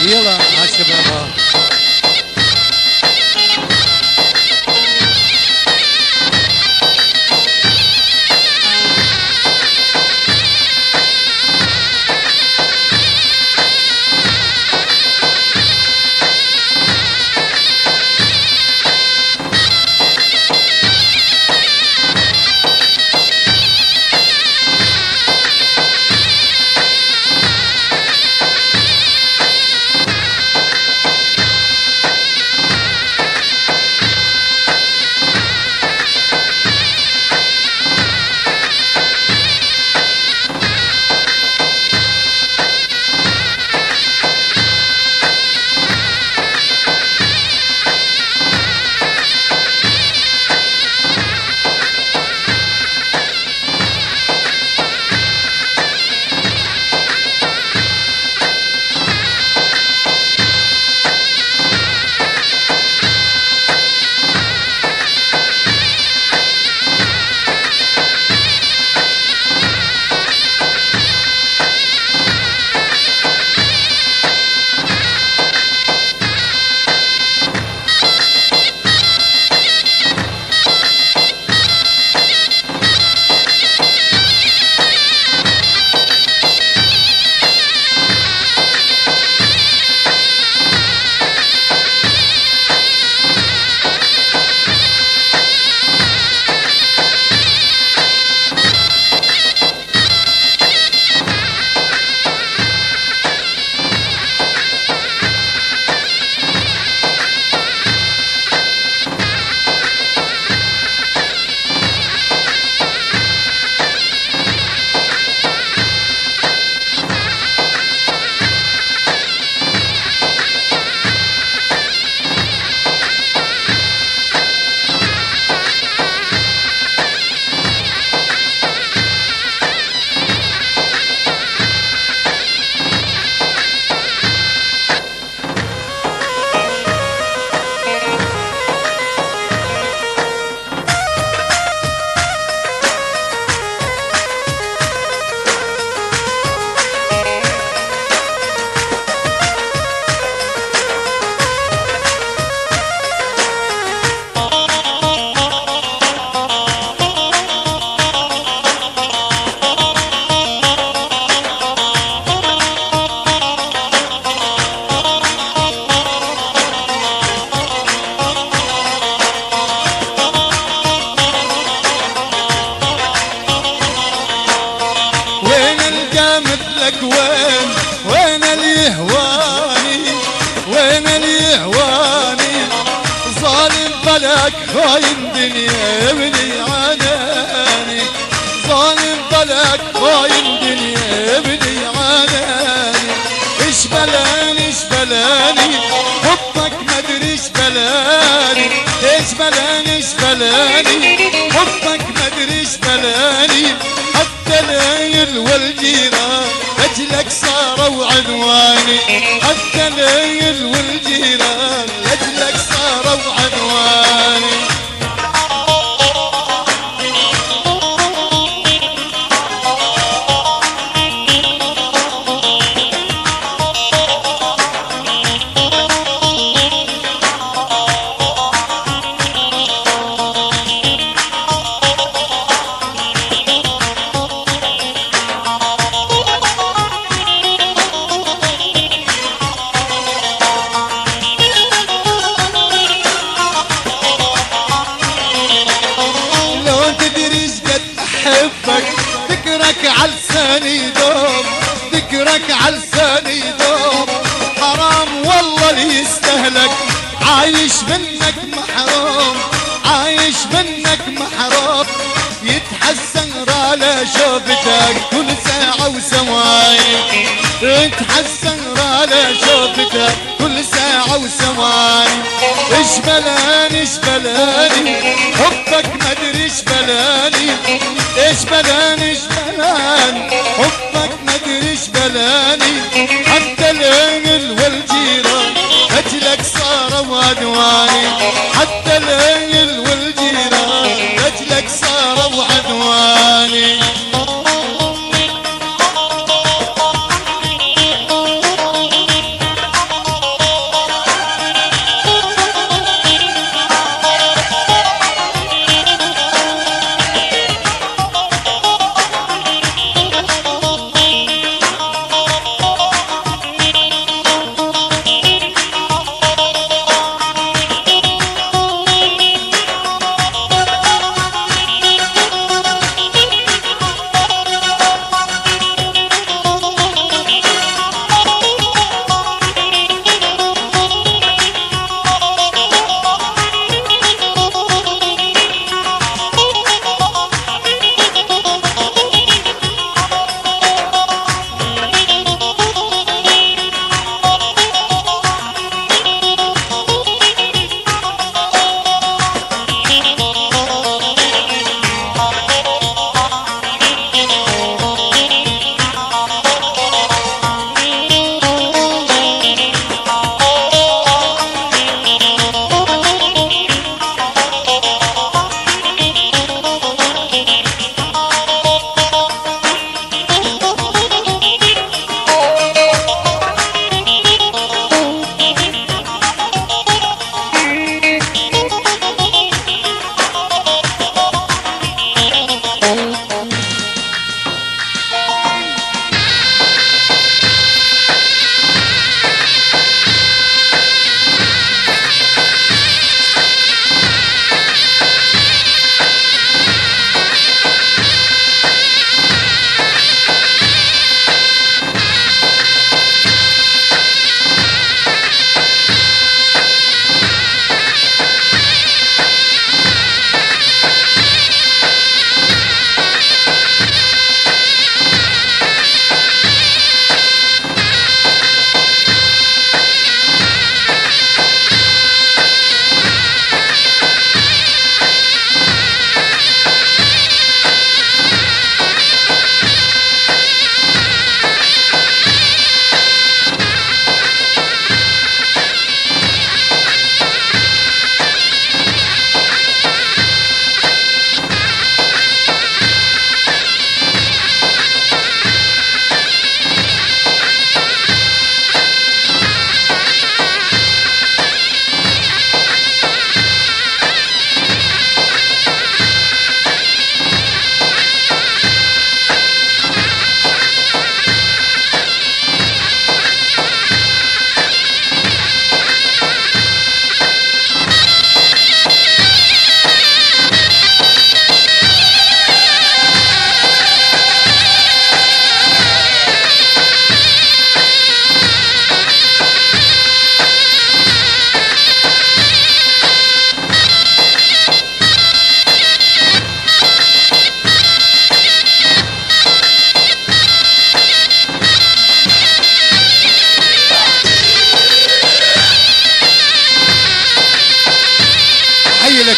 يلا عالشباب. وين اللي يهواني، وين اللي يهواني، ظالم بلاك خاين دنيا ابني عاناني، ظالم بلاك خاين دنيا ابني عاناني، ايش بلاني ايش بلاني حبك مدري ايش بلاني، ايش بلاني ايش بلاني حبك مدري ايش بلاني، حتى الليل والجيران لجلك صاروا عنواني، حتى الليل والجيران لجلك صاروا عنواني. ذكرك عالساني دوم، ذكرك عالساني دوم، حرام والله اللي يستهلك، عايش منك محروم، عايش منك محروم، يتحسن على شوفتك كل ساعة وثواني، يتحسن على شوفتك كل ساعة وثواني، ايش بلاني ايش بلاني حبك مدري ايش بلاني، ايش بلاني ايش بلاني حبك مدري ايش بلاني، حتى الليل والجيران اجلك صاروا عدواني، حتى الليل والجيران اجلك صاروا عدواني.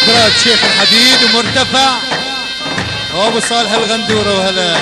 ذكرى شيخ الحديد ومرتفع وابو صالح الغندوره وهلا.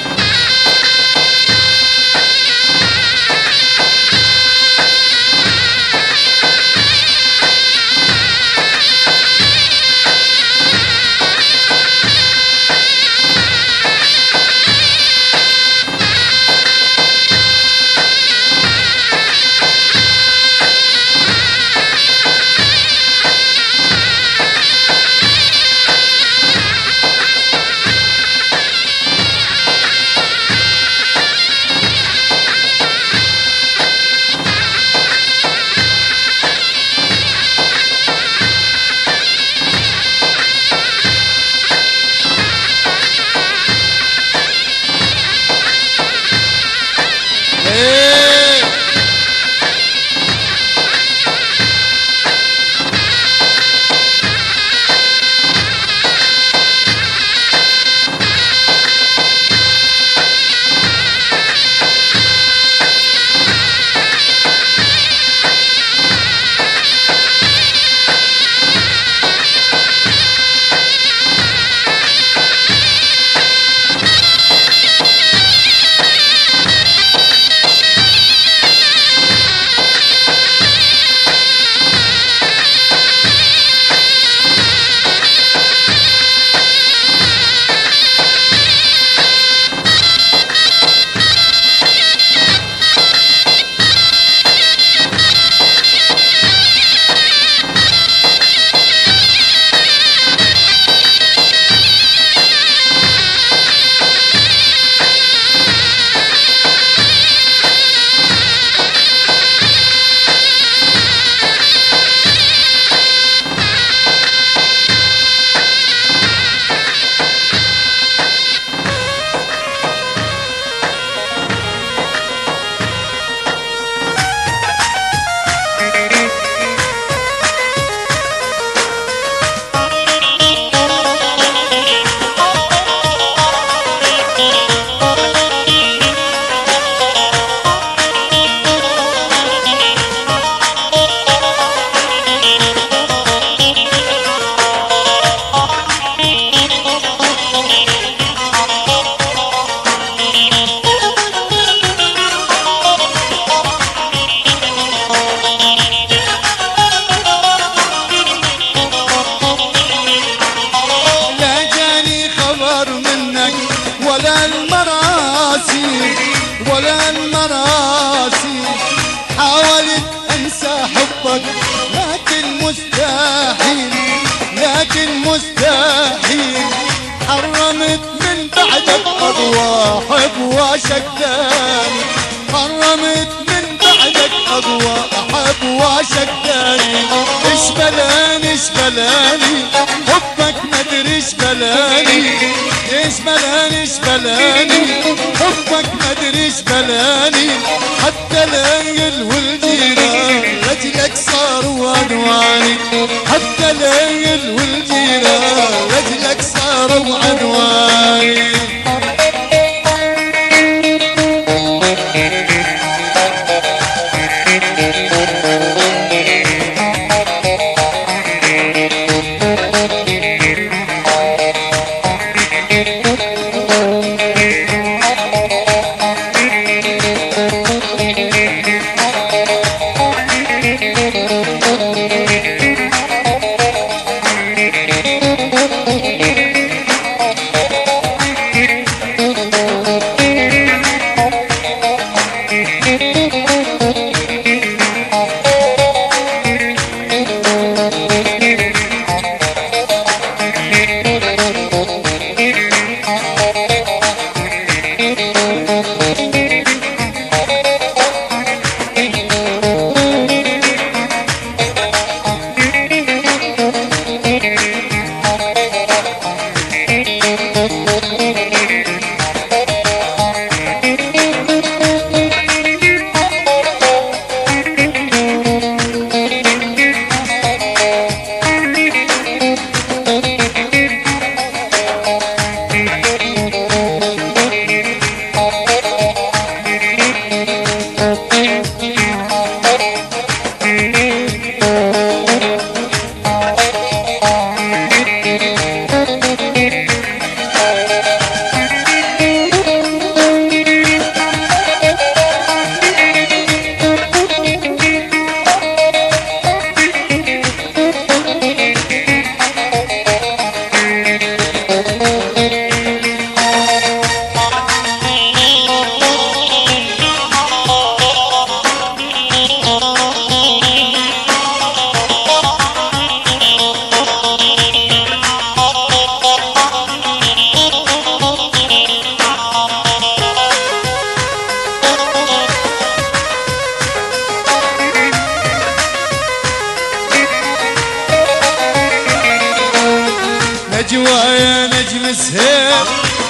ولا المراسي حاولت انسى حبك لكن مستحيل حرمت من بعدك اضواء حب واشك ثاني حرمت من بعدك اضواء حب واشك ثاني ايش بلاني حبك مدري ايش بلاني حبك مدري ايش بلاني حتى الاهل والجيران رجلك صاروا عنواني حتى الاهل والجيران رجلك صاروا عنواني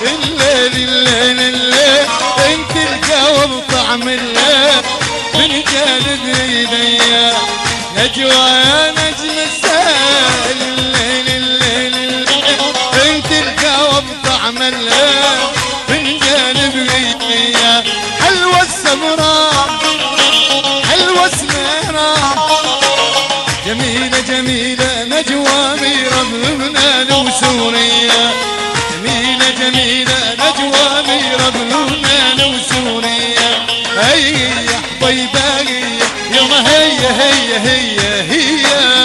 الليل الليل الليل انت القهوة بطعم الليل من جانب ايديا نجوى يا نجم السيل الليل الليل الليل انت القهوة بطعم الليل من جانب ايديا حلوة السمراء حلوة سميرة جميلة جميلة نجوى ميرة بلبنان وسوريا جميلة جميلة نجوى ميرة بلبنان وسوريا هيا طيباقية يوم هي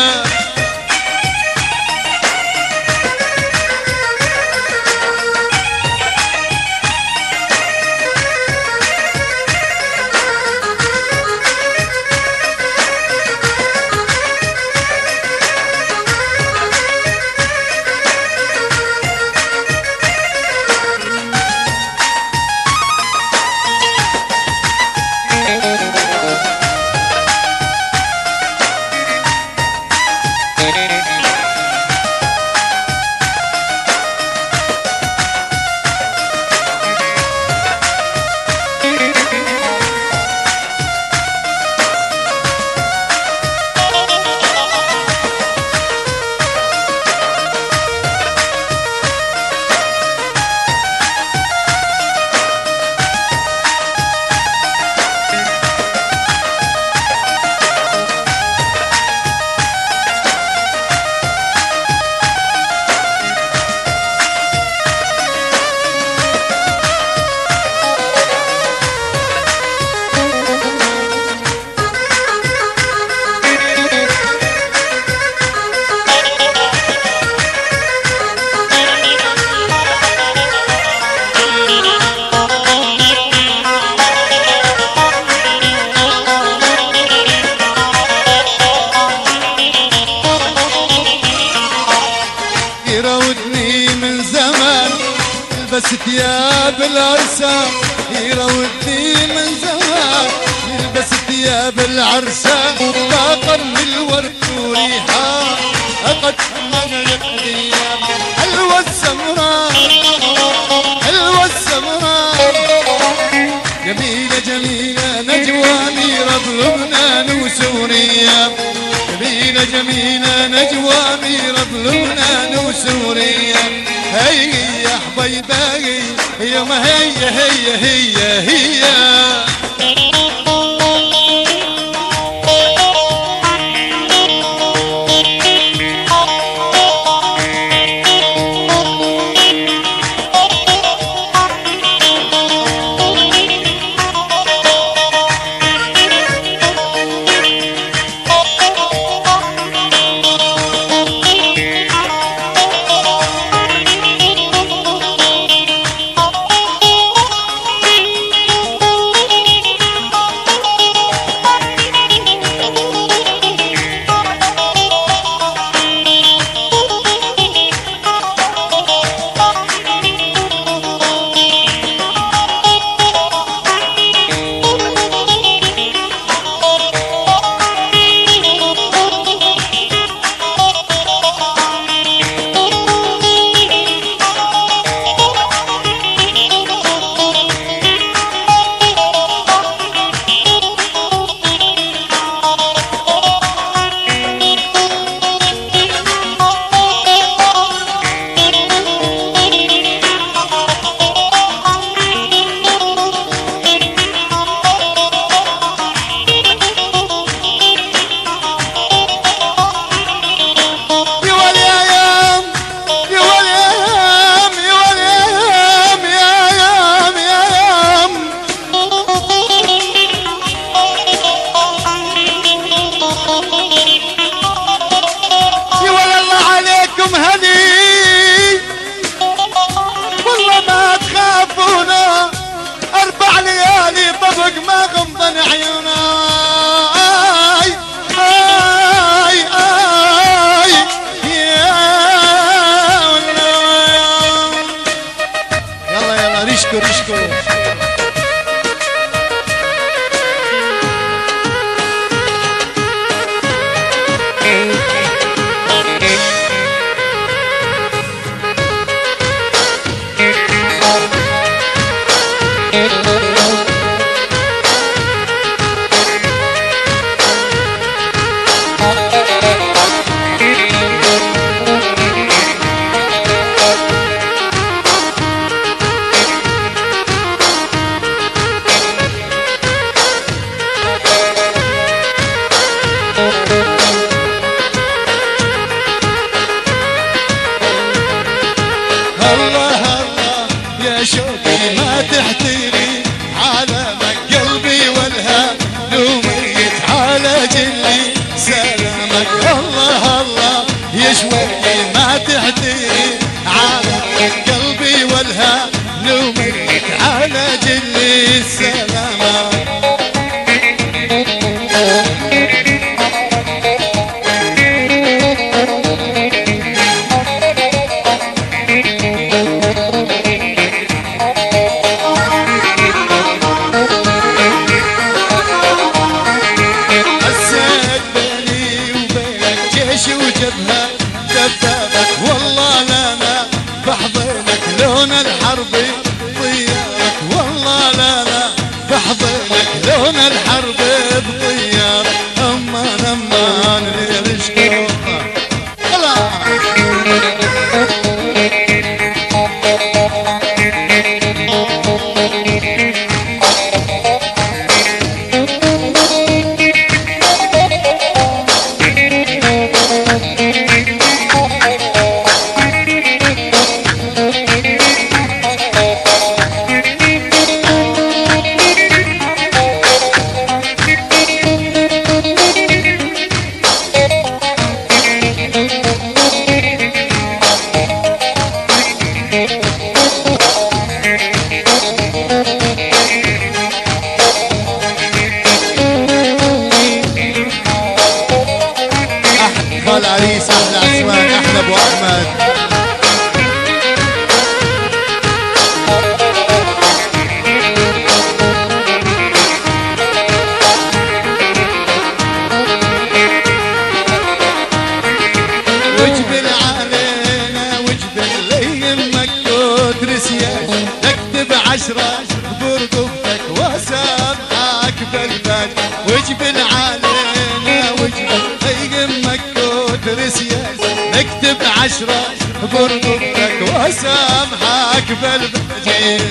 يراودني من زمان البس ثياب العرسة يراودني من زمان يلبس ثياب العرسة طاقا للورد وريحة قد من القديم حلوة السمراء حلوة السمراء جميلة جميلة نجوى ميرة بلبنان وسوريا جميلة جميلة نجوى ميرة بلبنان وسوريا هيا حبيباقي يوم هي وجبن علينا وجبن يهمك كتر سياسة نكتب 10 برضبك واسامحك بالبجيل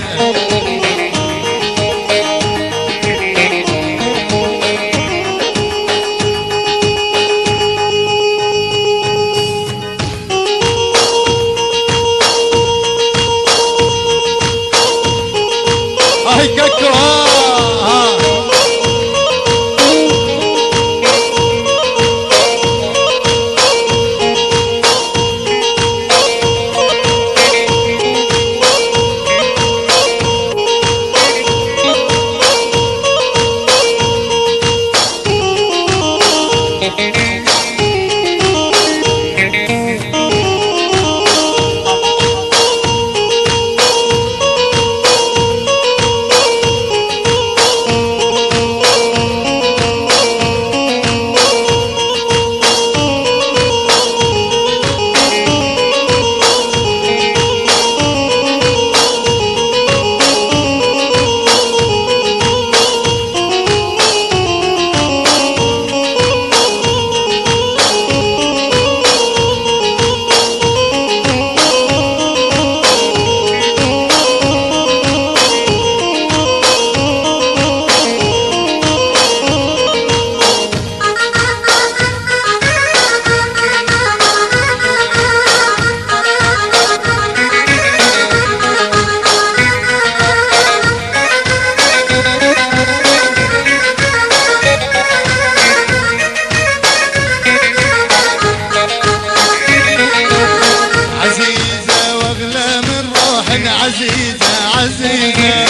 عزيزة عزيزة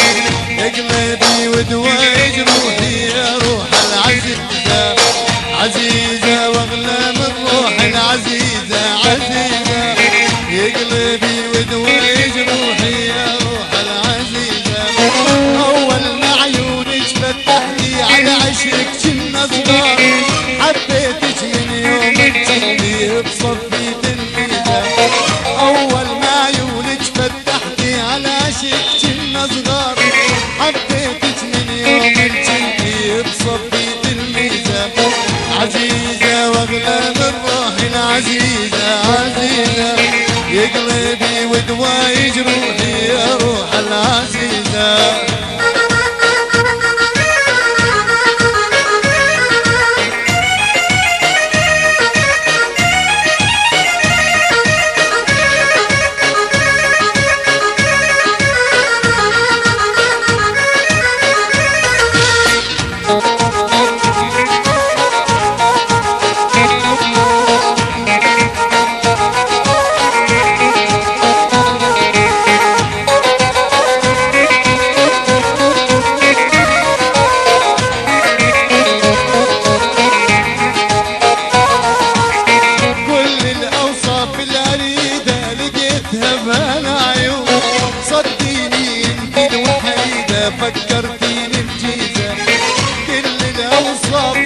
اقلبي ودواج روحي يا روح العزيزة عزيزة واغلى من روح العزيزة عزيزة يقلبي ودواج روحي يا روح العزيزة أول ما عيونك فتحتي على عشقك كنا صغار حبيتك من يوم انتي بصفي تلميذة أول ما عيونك فتحتي على عشقك كنا صغار حبيتك من يوم انتي بصفي تلميذة عزيزة واغلى من روحي العزيزة عزيزة يقلبي ودوايج روحي يا روح العزيزة فكرتيني بجيزة كل الأوصاف